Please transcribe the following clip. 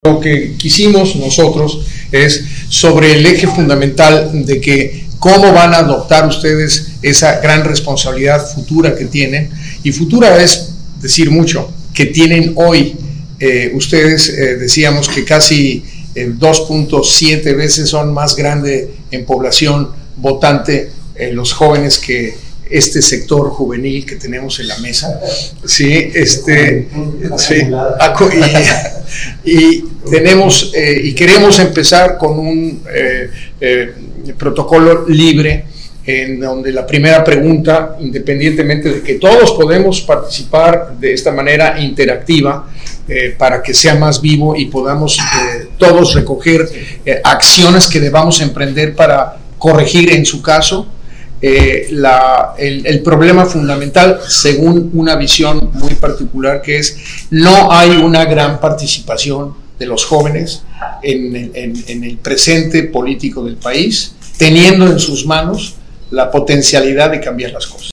Lo que quisimos nosotros es sobre el eje fundamental de que cómo van a adoptar ustedes esa gran responsabilidad futura que tienen, y futura es decir mucho, que tienen hoy. Ustedes decíamos que casi 2.7 veces son más grandes en población votante los jóvenes que este sector juvenil que tenemos en la mesa, sí, sí, y tenemos y queremos empezar con un protocolo libre, en donde la primera pregunta, independientemente de que todos podemos participar de esta manera interactiva, para que sea más vivo y podamos todos recoger acciones que debamos emprender para corregir en su caso el problema fundamental, según una visión muy particular, que es no hay una gran participación de los jóvenes en el presente político del país, teniendo en sus manos la potencialidad de cambiar las cosas.